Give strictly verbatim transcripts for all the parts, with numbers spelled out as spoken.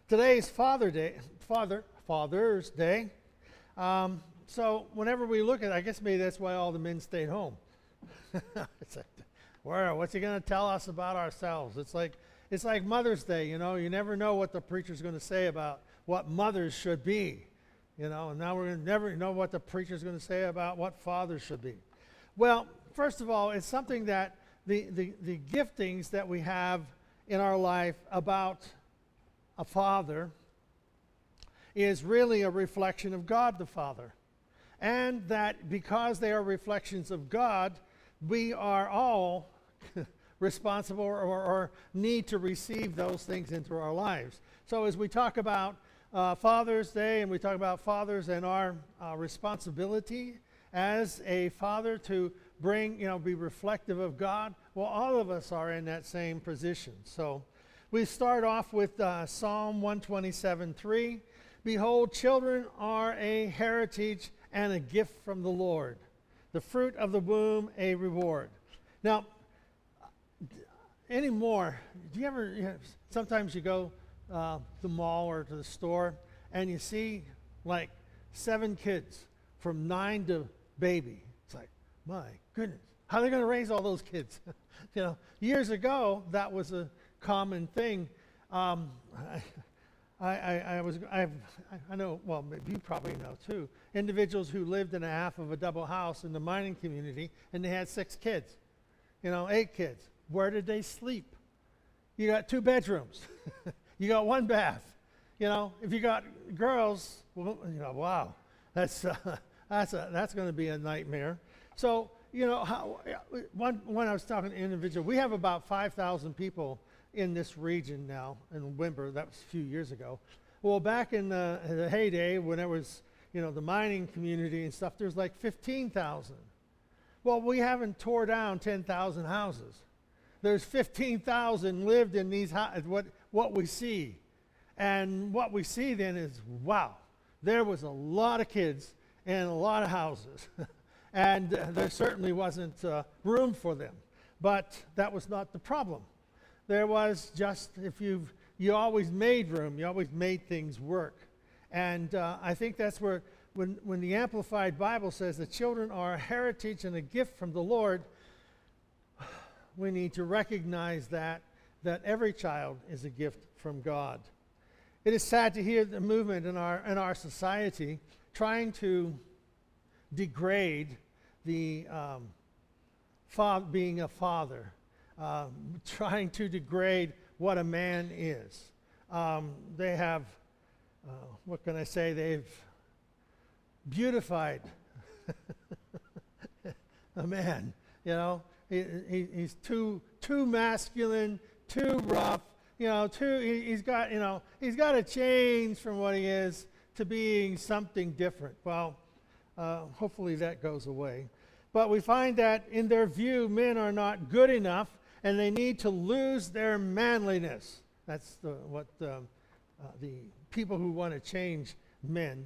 Today is Father Day, Father, Father's Day. Um, so whenever we look at it, I guess maybe that's why all the men stayed home. It's like, where, what's he going to tell us about ourselves? It's like it's like Mother's Day, you know. You never know what the preacher's going to say about what mothers should be, you know. And now we're going to never know what the preacher's going to say about what fathers should be. Well, first of all, it's something that the, the, the giftings that we have in our life about a father is really a reflection of God the Father. And that because they are reflections of God, we are all responsible or, or need to receive those things into our lives. So as we talk about uh, Father's Day and we talk about fathers and our uh, responsibility as a father to bring, you know, be reflective of God, well, all of us are in that same position. So we start off with uh, Psalm one twenty-seven three. Behold, children are a heritage and a gift from the Lord. The fruit of the womb, a reward. Now, anymore, do you ever, you know, sometimes you go uh, to the mall or to the store and you see like seven kids from nine to baby. It's like, my goodness, how are they going to raise all those kids? You know, years ago, that was a common thing. Um, I, I, I was, I've, I know, well, maybe you probably know too, individuals who lived in a half of a double house in the mining community, and they had six kids, you know, eight kids. Where did they sleep? You got two bedrooms. You got one bath. You know, if you got girls, well, you know, wow, that's uh, that's a, that's going to be a nightmare. So, you know, how, one, when I was talking to an individual, we have about five thousand people in this region now, in Wimber. That was a few years ago. Well, back in the, the heyday, when it was, you know, the mining community and stuff, there's like fifteen thousand. Well, we haven't tore down ten thousand houses. There's fifteen thousand lived in these houses, what, what we see. And what we see then is, wow, there was a lot of kids and a lot of houses. And uh, there certainly wasn't uh, room for them. But that was not the problem. There was just, if you've, you always made room, you always made things work. And uh, I think that's where, when, when the Amplified Bible says that children are a heritage and a gift from the Lord, we need to recognize that, that every child is a gift from God. It is sad to hear the movement in our, in our society trying to degrade the um, fa- being a father. Uh, trying to degrade what a man is. Um, they have, uh, what can I say, they've beautified a man, you know. He, he, he's too too masculine, too rough, you know, too, he, he's got, you know, he's got to change from what he is to being something different. Well, uh, hopefully that goes away. But we find that in their view, men are not good enough, and they need to lose their manliness. That's the, what um, uh, the people who want to change men.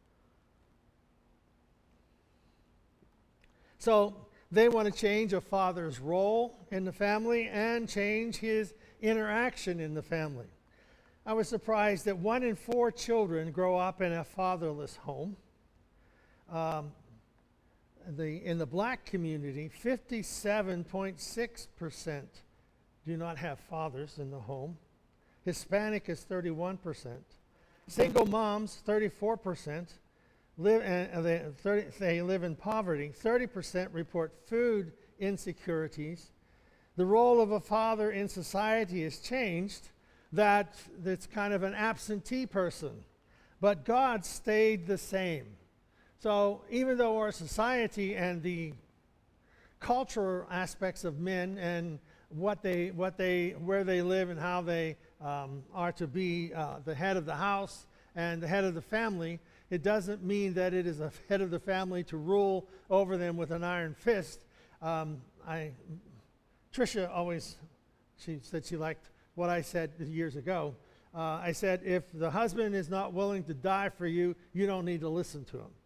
So they want to change a father's role in the family and change his interaction in the family. I was surprised that one in four children grow up in a fatherless home. Um, The, in the black community, fifty-seven point six percent do not have fathers in the home. Hispanic is thirty-one percent. Single moms, thirty-four percent. Live, and they, thirty, they live in poverty. thirty percent report food insecurities. The role of a father in society has changed, that it's kind of an absentee person. But God stayed the same. So even though our society and the cultural aspects of men and what they, what they, where they live and how they um, are to be uh, the head of the house and the head of the family, it doesn't mean that it is a head of the family to rule over them with an iron fist. Um, I, Tricia always, she said she liked what I said years ago. Uh, I said, if the husband is not willing to die for you, you don't need to listen to him.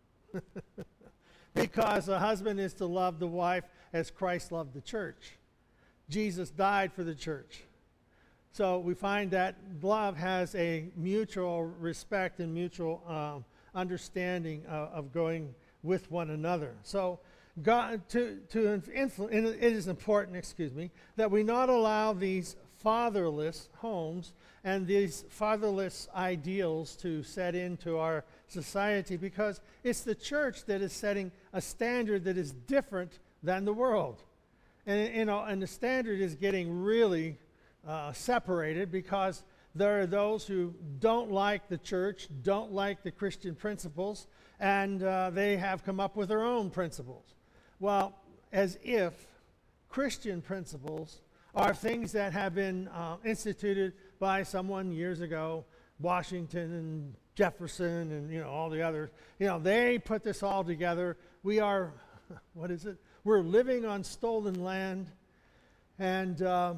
Because a husband is to love the wife as Christ loved the church. Jesus died for the church. So we find that love has a mutual respect and mutual um, understanding of, of going with one another. So God, to, to influ- it is important, excuse me, that we not allow these fatherless homes and these fatherless ideals to set into our society, because it's the church that is setting a standard that is different than the world. And, you know, and the standard is getting really uh, separated, because there are those who don't like the church, don't like the Christian principles, and uh, they have come up with their own principles. Well, as if Christian principles are things that have been uh, instituted by someone years ago, Washington and Jefferson and, you know, all the others. You know, they put this all together. We are, what is it? We're living on stolen land. And um,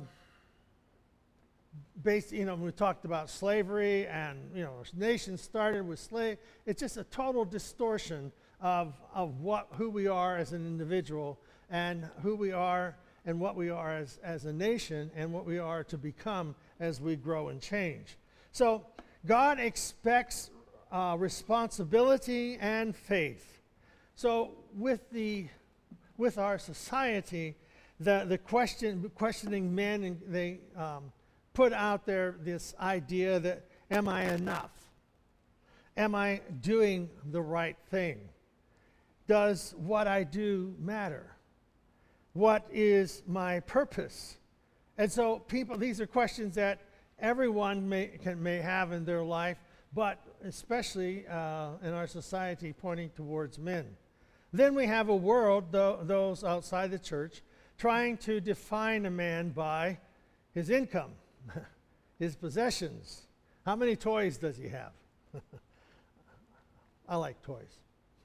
based, you know, we talked about slavery, and, you know, our nation started with slave. It's just a total distortion of, of what, who we are as an individual, and who we are and what we are as, as a nation, and what we are to become as we grow and change. So God expects uh, responsibility and faith. So with the with our society, the the question questioning men, and they um, put out there this idea that, am I enough? Am I doing the right thing? Does what I do matter? What is my purpose? And so people, these are questions that everyone may, can, may have in their life, but especially uh, in our society pointing towards men. Then we have a world, th- those outside the church, trying to define a man by his income, his possessions. How many toys does he have? I like toys.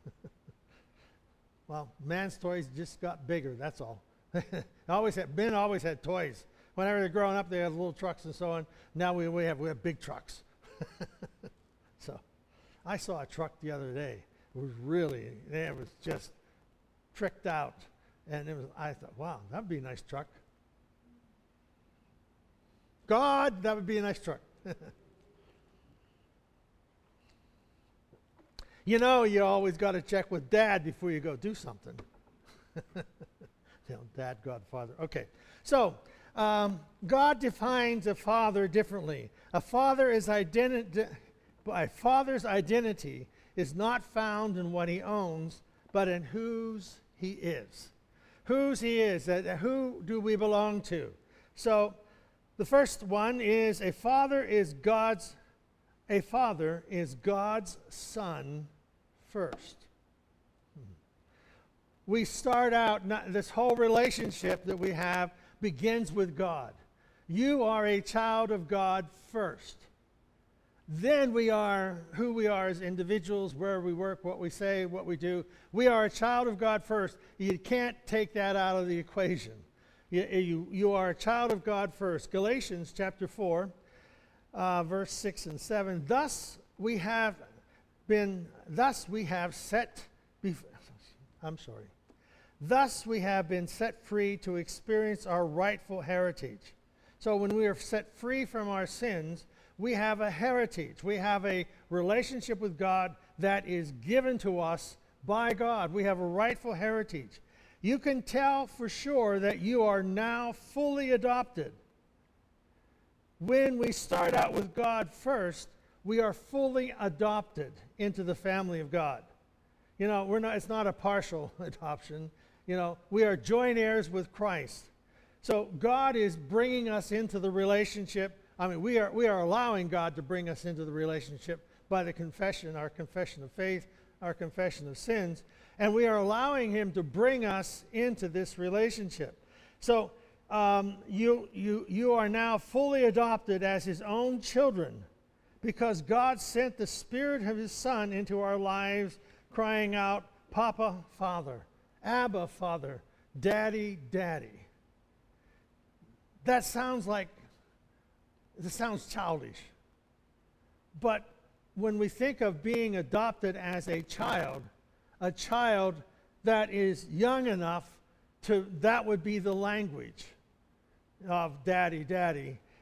Well, man's toys just got bigger, that's all. always had, men always had toys. Whenever they're growing up, they have little trucks and so on. Now we, we, have, we have big trucks. So I saw a truck the other day. It was really, it was just tricked out. And it was, I thought, wow, that would be a nice truck. God, that would be a nice truck. You know, you always got to check with Dad before you go do something. You know, Dad, God, Father. Okay, so um, God defines a father differently. A father is identi- a father's identity is not found in what he owns, but in whose he is. Whose he is. That, who do we belong to? So the first one is a father is God's A father is God's son first. We start out, not, this whole relationship that we have begins with God. You are a child of God first. Then we are who we are as individuals, where we work, what we say, what we do. We are a child of God first. You can't take that out of the equation. You, you, you are a child of God first. Galatians chapter four. Uh, verse six and seven. Thus we have been, thus we have set, bef- I'm sorry. Thus we have been set free to experience our rightful heritage. So when we are set free from our sins, we have a heritage. We have a relationship with God that is given to us by God. We have a rightful heritage. You can tell for sure that you are now fully adopted. When we start out with God first, we are fully adopted into the family of God. You know, we're not, it's not a partial adoption. You know, we are joint heirs with Christ. So God is bringing us into the relationship. I mean, we are we are allowing God to bring us into the relationship by the confession, our confession of faith, our confession of sins, and we are allowing him to bring us into this relationship. So Um, you, you, you are now fully adopted as his own children, because God sent the Spirit of his Son into our lives, crying out, Papa, Father, Abba, Father, Daddy, Daddy. That sounds like, it sounds childish. But when we think of being adopted as a child, a child that is young enough to, that would be the language of daddy, daddy.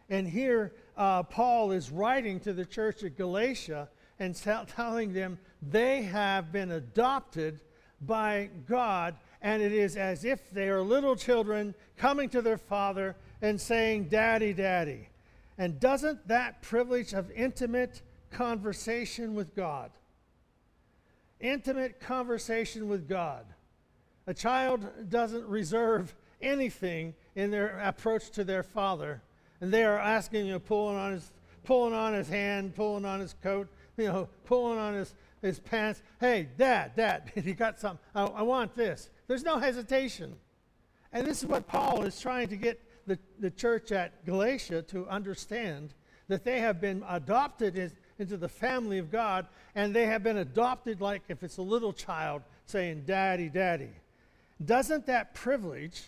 And here, uh, Paul is writing to the church at Galatia and tell, telling them they have been adopted by God, and it is as if they are little children coming to their father and saying, "Daddy, Daddy." And doesn't that privilege of intimate conversation with God, intimate conversation with God, a child doesn't reserve anything in their approach to their father, and they are asking, you know, pulling on his, pulling on his hand, pulling on his coat, you know, pulling on his, his pants. "Hey, Dad, Dad, you got something? I, I want this." There's no hesitation. And this is what Paul is trying to get the, the church at Galatia to understand, that they have been adopted as, into the family of God, and they have been adopted like if it's a little child saying, "Daddy, Daddy." Doesn't that privilege,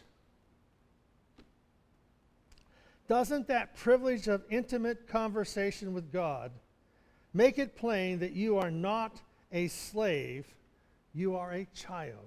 doesn't that privilege of intimate conversation with God make it plain that you are not a slave, you are a child?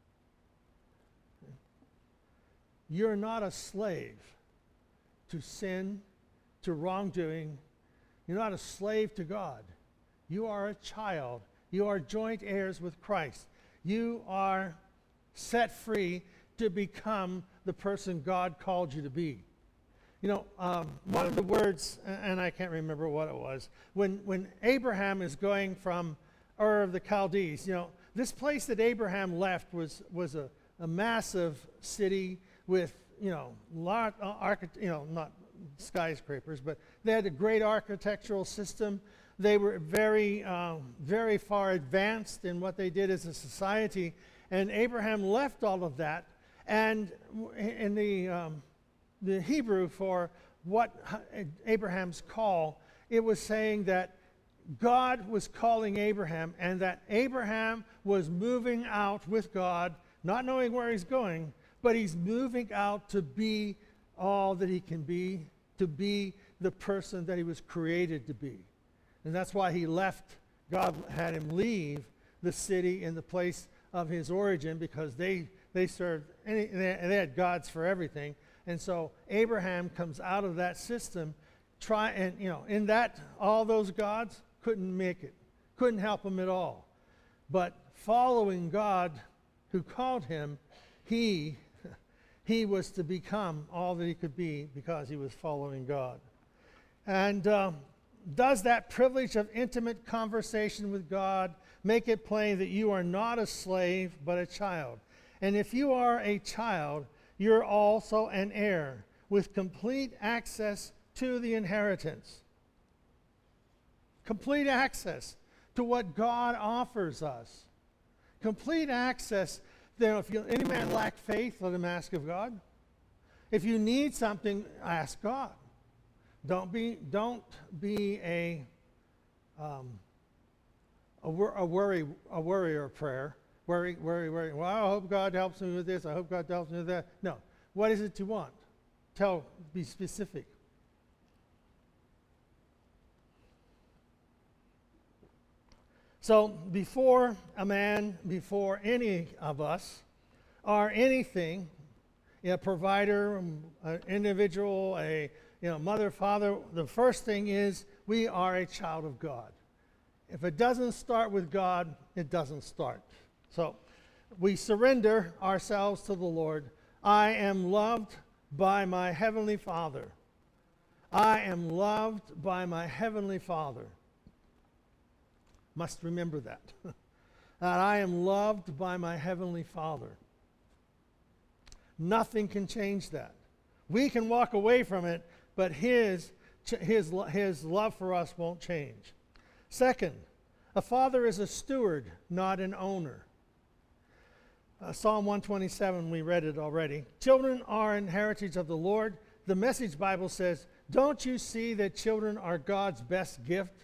You're not a slave to sin, to wrongdoing. You're not a slave to God. You are a child. You are joint heirs with Christ. You are set free to become the person God called you to be. You know, um, one of the words, and I can't remember what it was, when, when Abraham is going from Ur of the Chaldees, you know, this place that Abraham left was, was a, a massive city with, you know, lot, uh, archi- you know, not skyscrapers, but they had a great architectural system. They were very, um, very far advanced in what they did as a society, and Abraham left all of that. And in the um, the Hebrew for what Abraham's call, it was saying that God was calling Abraham, and that Abraham was moving out with God, not knowing where he's going, but he's moving out to be all that he can be, to be the person that he was created to be. And that's why he left. God had him leave the city and the place of his origin, because they, they served, any, they, they had gods for everything. And so Abraham comes out of that system, try and, you know, in that, all those gods couldn't make it, couldn't help him at all. But following God who called him, he he was to become all that he could be because he was following God. And um, does that privilege of intimate conversation with God make it plain that you are not a slave but a child? And if you are a child, you're also an heir with complete access to the inheritance. Complete access to what God offers us. Complete access. Then if you, any man lack faith, let him ask of God. If you need something, ask God. Don't be, don't be a, um, a, wor- a worry, a worrier prayer. Worry, worry, worry. Well, I hope God helps me with this. I hope God helps me with that. No. What is it you want? Tell, be specific. So before a man, before any of us, are anything, a provider, an individual, a you know, mother, father, the first thing is we are a child of God. If it doesn't start with God, it doesn't start. So we surrender ourselves to the Lord. I am loved by my Heavenly Father. I am loved by my Heavenly Father. Must remember that. That I am loved by my Heavenly Father. Nothing can change that. We can walk away from it, but His, his, his love for us won't change. Second, a father is a steward, not an owner. Uh, Psalm one twenty-seven, we read it already. Children are an heritage of the Lord. The Message Bible says, don't you see that children are God's best gift?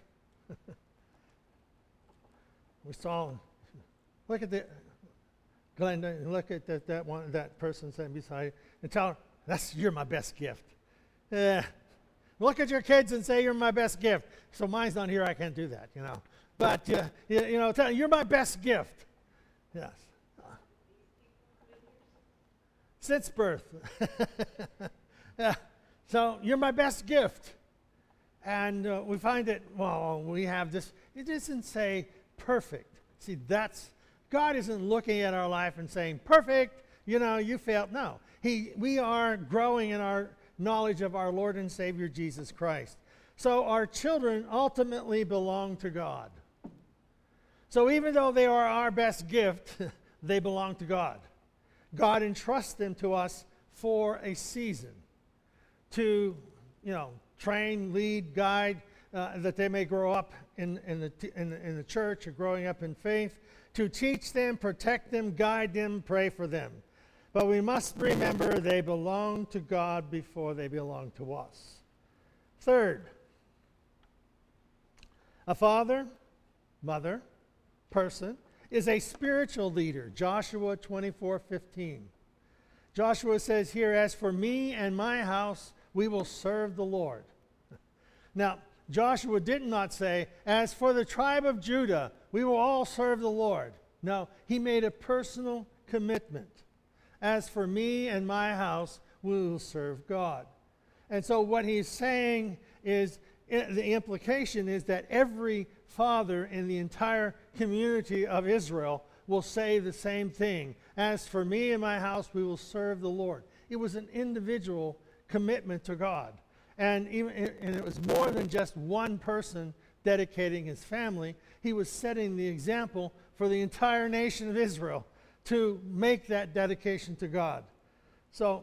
We saw, look at the, Glenda, look at that, that one, that person sitting beside you, and tell her, that's, you're my best gift. Yeah. Look at your kids and say, you're my best gift. So mine's not here, I can't do that, you know. But, uh, you, you know, tell, you're my best gift. Yes. Uh, since birth. Yeah. So you're my best gift. And uh, we find that, well, we have this, it doesn't say perfect. See, that's, God isn't looking at our life and saying, perfect, you know, you failed. No. He, we are growing in our knowledge of our Lord and Savior Jesus Christ. So our children ultimately belong to God. So even though they are our best gift, they belong to God. God entrusts them to us for a season to, you know, train, lead, guide, uh, that they may grow up in, in, the, t- in, the, in the church or growing up in faith, to teach them, protect them, guide them, pray for them. But we must remember they belong to God before they belong to us. Third, a father, mother, person is a spiritual leader. Joshua twenty-four fifteen. Joshua says here, as for me and my house, we will serve the Lord. Now, Joshua did not say, as for the tribe of Judah, we will all serve the Lord. No, he made a personal commitment. As for me and my house, we will serve God. And so what he's saying is, the implication is that every father in the entire community of Israel will say the same thing. As for me and my house, we will serve the Lord. It was an individual commitment to God. And, even, and it was more than just one person dedicating his family. He was setting the example for the entire nation of Israel to make that dedication to God. So,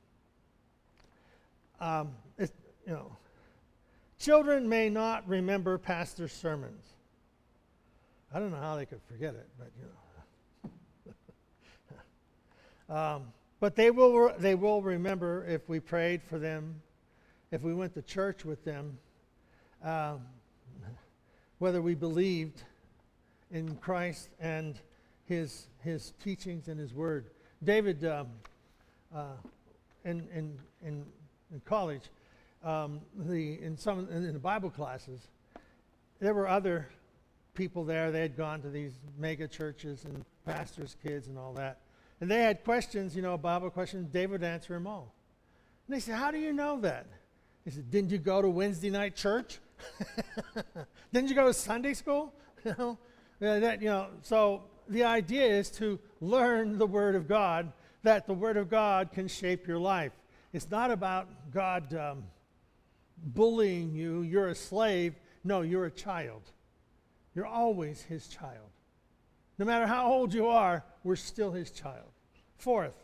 um, it, you know, children may not remember pastor's sermons. I don't know how they could forget it, but you know. um, but they will they will remember if we prayed for them, if we went to church with them, um, whether we believed in Christ and his his teachings and his word. David, um, uh, in, in in in college, um, the in some in the Bible classes, there were other people there. They had gone to these mega churches and pastors' kids and all that, and they had questions, you know, Bible questions. David would answer them all. And they said, "How do you know that?" He said, "Didn't you go to Wednesday night church? Didn't you go to Sunday school?" You know, uh, that you know. So the idea is to learn the Word of God, that the Word of God can shape your life. It's not about God um, bullying you. You're a slave. No, you're a child. You're always His child. No matter how old you are, we're still His child. Fourth,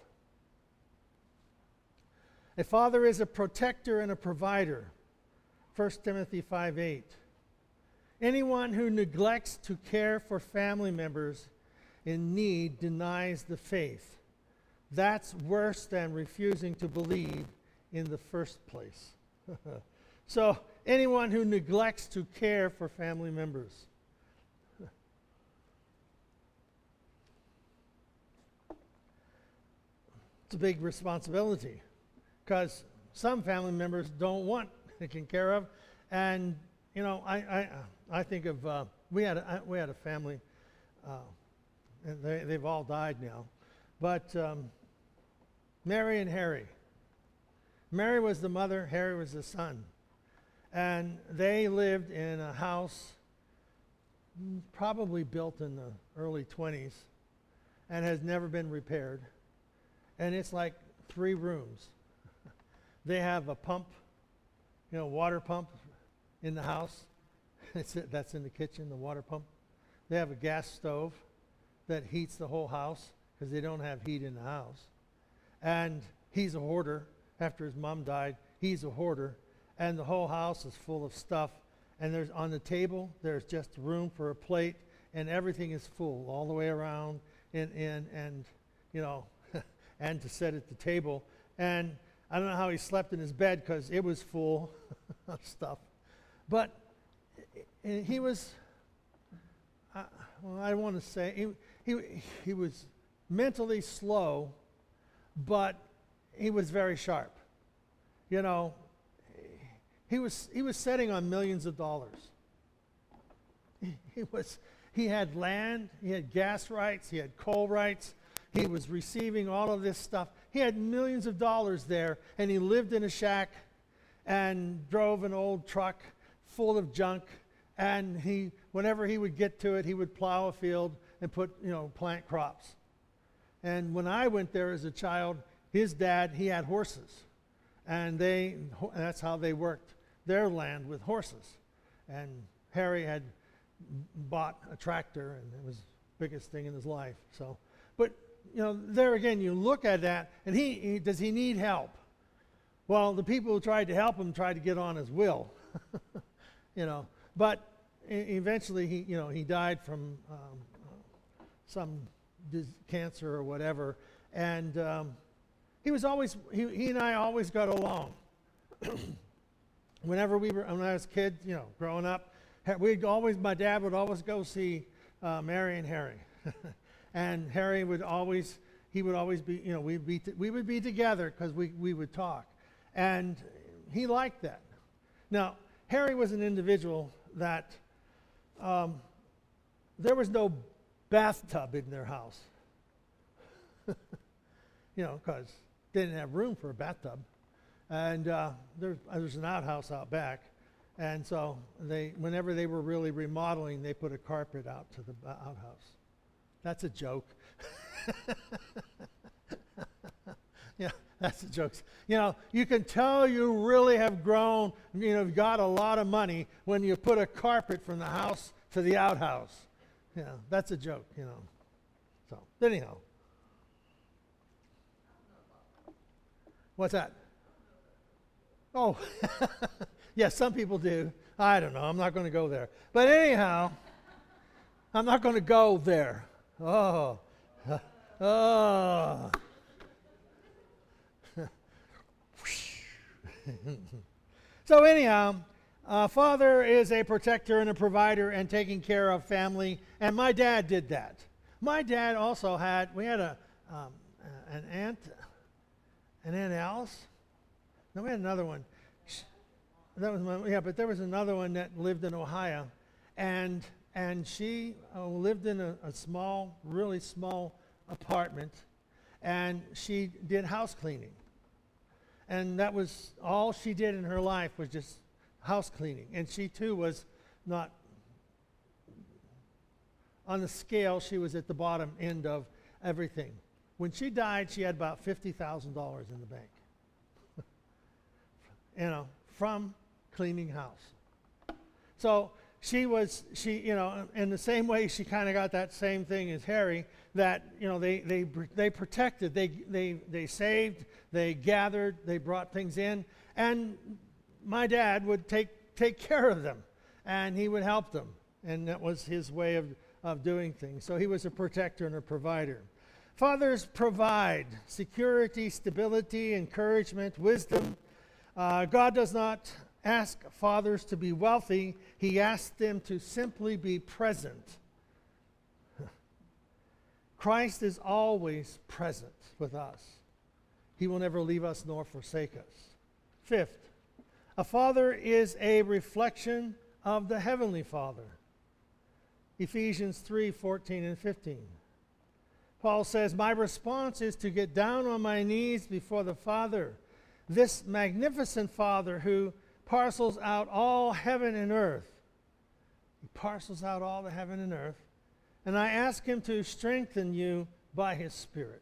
a father is a protector and a provider. First Timothy five eight. Anyone who neglects to care for family members in need denies the faith. That's worse than refusing to believe in the first place. So, anyone who neglects to care for family members. It's a big responsibility because some family members don't want taken care of. And, you know, I I, I think of, uh, we, had a, we had a family, uh, and they, they've all died now, but um, Mary and Harry. Mary was the mother, Harry was the son. And they lived in a house probably built in the early twenties and has never been repaired. And it's like three rooms. They have a pump, you know, water pump in the house. It's, that's in the kitchen, the water pump. They have a gas stove that heats the whole house because they don't have heat in the house. And he's a hoarder. After his mom died, he's a hoarder. And the whole house is full of stuff. And there's on the table, there's just room for a plate, and everything is full all the way around, and, and, and you know, and to set at the table. And I don't know how he slept in his bed because it was full of stuff. But he was, uh, well, I want to say, he, he, he was mentally slow, but he was very sharp. You know, he was he was sitting on millions of dollars. He, he was he had land, he had gas rights, he had coal rights. He was receiving all of this stuff. He had millions of dollars there, and he lived in a shack, and drove an old truck full of junk. And he, whenever he would get to it, he would plow a field and put, you know, plant crops. And when I went there as a child, his dad, he had horses. And they, that's how they worked their land, with horses. And Harry had bought a tractor, and it was the biggest thing in his life. So, but, you know, there again, you look at that, and he, he does he need help? Well, the people who tried to help him tried to get on his will, you know. But e- eventually, he, you know, he died from um, some dis- cancer or whatever, and um, he was always he, he and I always got along. Whenever we were, when I was a kid, you know, growing up, we'd always, my dad would always go see uh, Mary and Harry, and Harry would always, he would always be, you know, we'd be t- we would be together because we we would talk, and he liked that. Now, Harry was an individual that um, there was no bathtub in their house, you know, because they didn't have room for a bathtub. And uh, there, there's an outhouse out back. And so they, whenever they were really remodeling, they put a carpet out to the uh, outhouse. That's a joke. Yeah, that's a joke. You know, you can tell you really have grown, you know, got a lot of money when you put a carpet from the house to the outhouse. Yeah, that's a joke, you know. So, anyhow. What's that? Oh, yes, some people do. I don't know. I'm not going to go there. But anyhow, I'm not going to go there. Oh, oh. So anyhow, uh, father is a protector and a provider and taking care of family, and my dad did that. My dad also had, we had a um, an aunt, an Aunt Alice. No, we had another one. That was my, yeah, but there was another one that lived in Ohio, and and she uh, lived in a, a small, really small apartment, and she did house cleaning. And that was all she did in her life, was just house cleaning. And she too was not on the scale. She was at the bottom end of everything. When she died, she had about fifty thousand dollars in the bank. You know, from cleaning house. So she was, she, you know, in the same way she kind of got that same thing as Harry, that, you know, they they they protected, they they they saved, they gathered, they brought things in, and my dad would take take care of them, and he would help them, and that was his way of of doing things. So he was a protector and a provider. Fathers provide security, stability, encouragement, wisdom. Uh, God does not ask fathers to be wealthy. He asks them to simply be present. Christ is always present with us. He will never leave us nor forsake us. Fifth, a father is a reflection of the Heavenly Father. Ephesians three, fourteen and fifteen. Paul says, my response is to get down on my knees before the Father, this magnificent Father who parcels out all heaven and earth. He parcels out all the heaven and earth. And I ask him to strengthen you by his Spirit.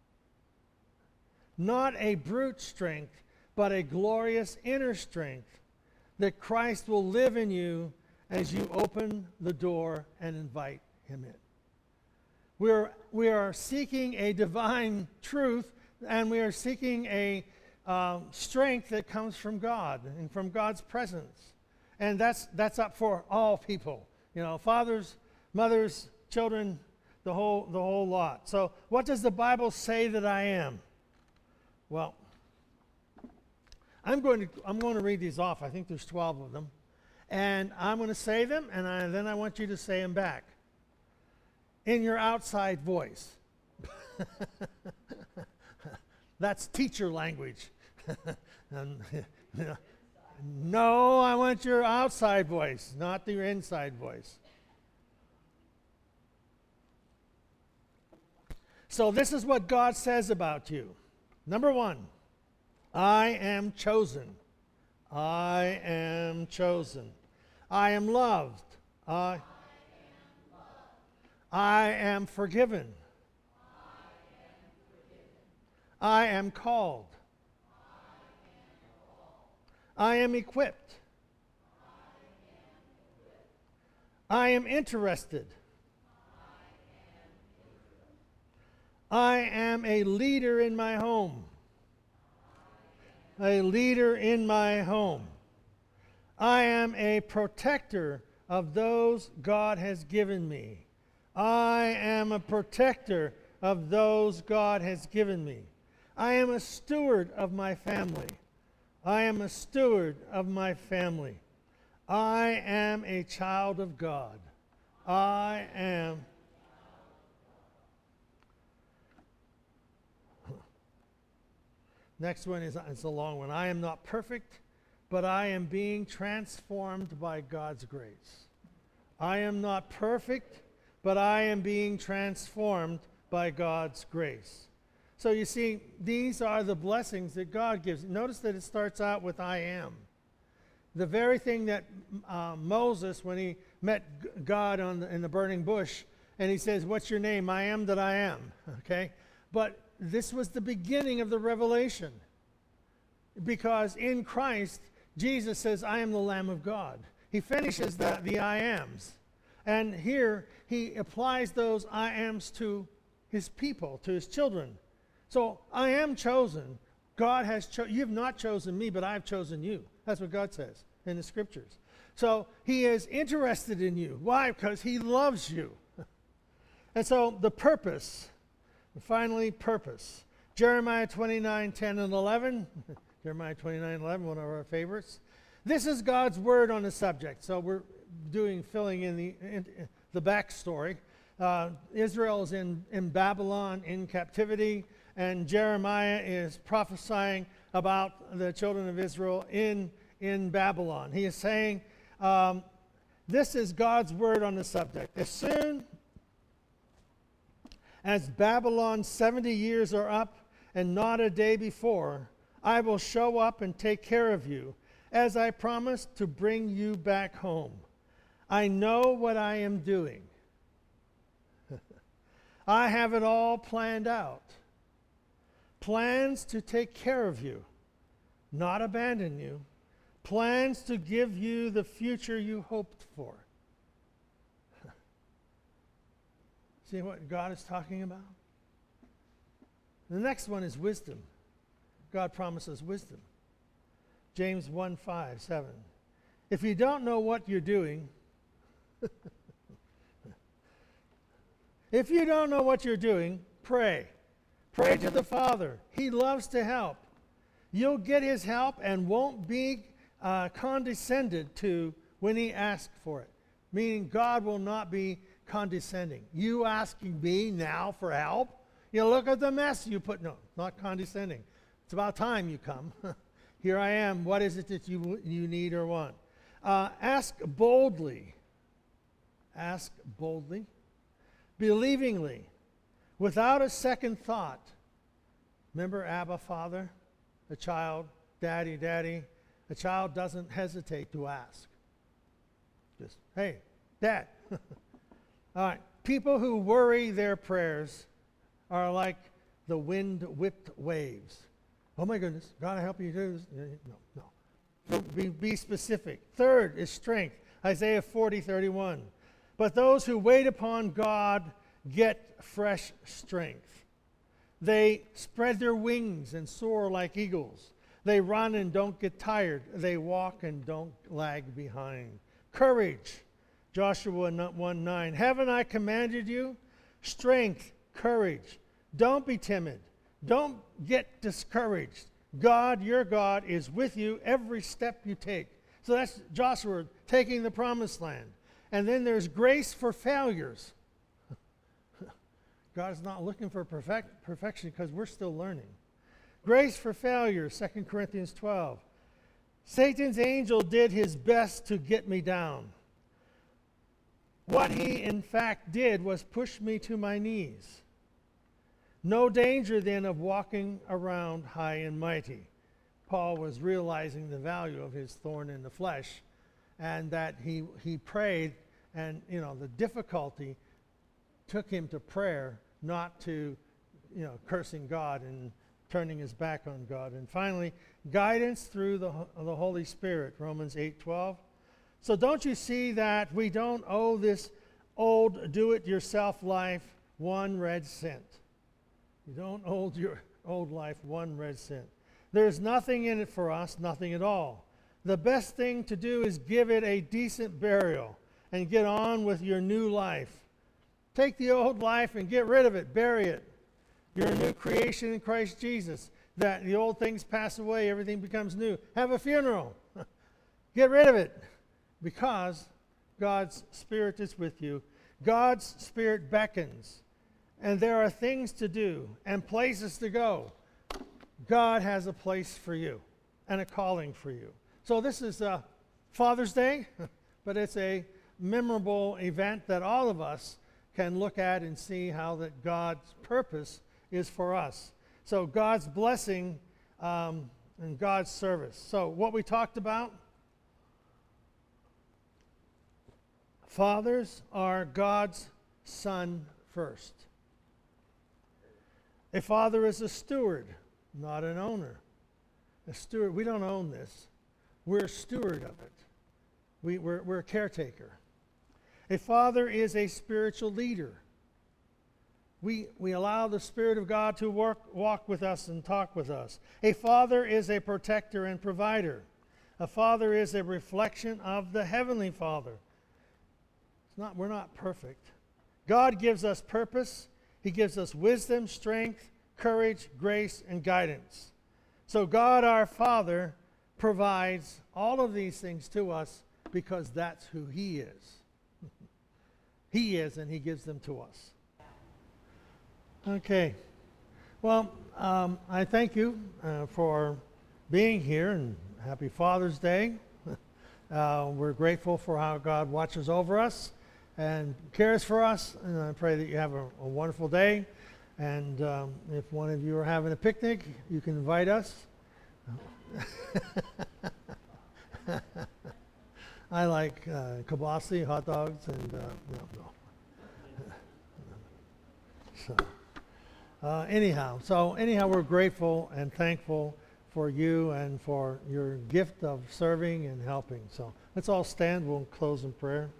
Not a brute strength, but a glorious inner strength, that Christ will live in you as you open the door and invite him in. We're, we are seeking a divine truth, and we are seeking a uh, strength that comes from God and from God's presence. And that's that's up for all people. You know, fathers, mothers, children, the whole the whole lot. So what does the Bible say that I am? Well, I'm going to I'm going to read these off. I think there's twelve of them. And I'm going to say them, and I, then I want you to say them back in your outside voice. That's teacher language. And, you know, no, I want your outside voice, not your inside voice. So this is what God says about you. Number one, I am chosen. I am chosen. I am loved. I, I am forgiven. I am called. I am equipped. I am interested. I am a leader in my home. A leader in my home. I am a protector of those God has given me. I am a protector of those God has given me. I am a steward of my family. I am a steward of my family. I am a child of God. I am. Next one is it's a long one. I am not perfect, but I am being transformed by God's grace. I am not perfect, but I am being transformed by God's grace. So you see, these are the blessings that God gives. Notice that it starts out with I am. The very thing that uh, Moses, when he met G- God on the, in the burning bush, and he says, what's your name? I am that I am. Okay? But this was the beginning of the revelation. Because in Christ, Jesus says, I am the Lamb of God. He finishes the, the I ams. And here, he applies those I ams to his people, to his children. So, I am chosen. God has chosen. You have not chosen me, but I have chosen you. That's what God says in the scriptures. So, he is interested in you. Why? Because he loves you. And so, the purpose, finally, purpose. Jeremiah twenty-nine, ten and eleven. Jeremiah twenty-nine, eleven, one of our favorites. This is God's word on the subject. So, we're doing, filling in the, in, the backstory. Uh, Israel is in, in Babylon in captivity, and Jeremiah is prophesying about the children of Israel in, in Babylon. He is saying, um, this is God's word on the subject. As soon as Babylon's seventy years are up and not a day before, I will show up and take care of you, as I promised to bring you back home. I know what I am doing. I have it all planned out. Plans to take care of you, not abandon you. Plans to give you the future you hoped for. See what God is talking about? The next one is wisdom. God promises wisdom. James one, five, seven. If you don't know what you're doing, if you don't know what you're doing, pray. Pray to the Father. He loves to help. You'll get his help and won't be uh, condescended to when he asks for it. Meaning God will not be condescending. You asking me now for help? You know, look at the mess you put. No, not condescending. It's about time you come. Here I am. What is it that you, you need or want? Uh, ask boldly. Ask boldly. Believingly. Without a second thought. Remember Abba, Father? A child, Daddy, Daddy. A child doesn't hesitate to ask. Just, hey, Dad. All right. People who worry their prayers are like the wind-whipped waves. Oh my goodness, God, I help you do this. No, no. Be, be specific. Third is strength. Isaiah forty, thirty-one. But those who wait upon God get fresh strength. They spread their wings and soar like eagles. They run and don't get tired. They walk and don't lag behind. Courage. Joshua one, nine. Haven't I commanded you? Strength, courage. Don't be timid. Don't get discouraged. God, your God, is with you every step you take. So that's Joshua taking the promised land. And then there's grace for failures. God's not looking for perfect, perfection because we're still learning. Grace for failures, Second Corinthians twelve. Satan's angel did his best to get me down. What he in fact did was push me to my knees. No danger then of walking around high and mighty. Paul was realizing the value of his thorn in the flesh, and that he, he prayed, and, you know, the difficulty took him to prayer, not to, you know, cursing God and turning his back on God. And finally, guidance through the, the Holy Spirit, Romans eight twelve. So don't you see that we don't owe this old do-it-yourself life one red cent? You don't owe your old life one red cent. There's nothing in it for us, nothing at all. The best thing to do is give it a decent burial and get on with your new life. Take the old life and get rid of it, bury it. You're a new creation in Christ Jesus. That the old things pass away, everything becomes new. Have a funeral. Get rid of it, because God's Spirit is with you. God's Spirit beckons, and there are things to do and places to go. God has a place for you and a calling for you. So this is uh, Father's Day, but it's a memorable event that all of us can look at and see how that God's purpose is for us. So God's blessing um, and God's service. So what we talked about, fathers are God's son first. A father is a steward, not an owner. A steward, we don't own this. We're a steward of it. We, we're, we're a caretaker. A father is a spiritual leader. We, we allow the Spirit of God to work, walk with us and talk with us. A father is a protector and provider. A father is a reflection of the Heavenly Father. It's not, we're not perfect. God gives us purpose. He gives us wisdom, strength, courage, grace, and guidance. So God our Father provides all of these things to us because that's who He is. He is, and He gives them to us. Okay. Well, um, I thank you uh, for being here, and happy Father's Day. uh, we're grateful for how God watches over us and cares for us, and I pray that you have a, a wonderful day. And um, if one of you are having a picnic, you can invite us. I like uh, kibasi, hot dogs, and uh, no, no. so, uh, anyhow, so anyhow, we're grateful and thankful for you and for your gift of serving and helping. So let's all stand. We'll close in prayer.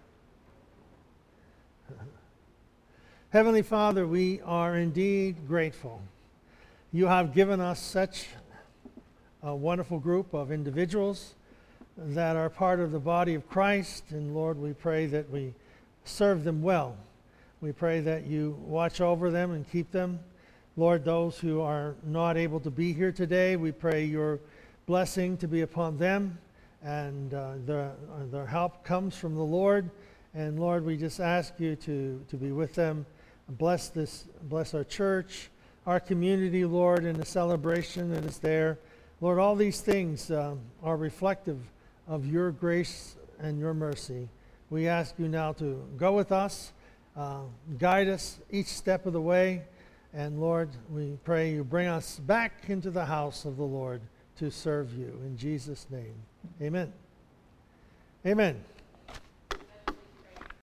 Heavenly Father, we are indeed grateful. You have given us such a wonderful group of individuals that are part of the body of Christ, and Lord, we pray that we serve them well. We pray that you watch over them and keep them. Lord, those who are not able to be here today, we pray your blessing to be upon them, and uh, their, uh, their help comes from the Lord. And Lord, we just ask you to, to be with them. Bless this, bless our church, our community, Lord, in the celebration that is there. Lord, all these things uh, are reflective of your grace and your mercy. We ask you now to go with us, uh, guide us each step of the way, and Lord, we pray you bring us back into the house of the Lord to serve you. In Jesus' name, amen. Amen.